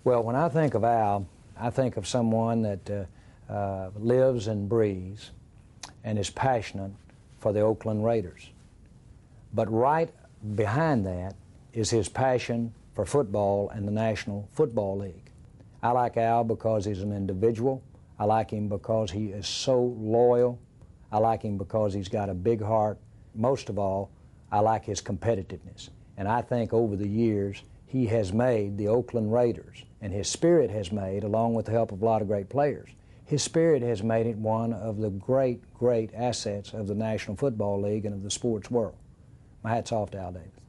Well, when I think of Al, I think of someone that lives and breathes and is passionate for the Oakland Raiders. But right behind that is his passion for football and the National Football League. I like Al because he's an individual. I like him because he is so loyal. I like him because he's got a big heart. Most of all, I like his competitiveness. And I think over the years, he has made the Oakland Raiders, and his spirit has made, along with the help of a lot of great players, his spirit has made it one of the great, great assets of the National Football League and of the sports world. My hat's off to Al Davis.